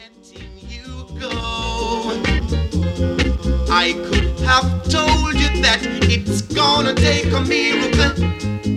letting you go. I could have told you that it's gonna take a miracle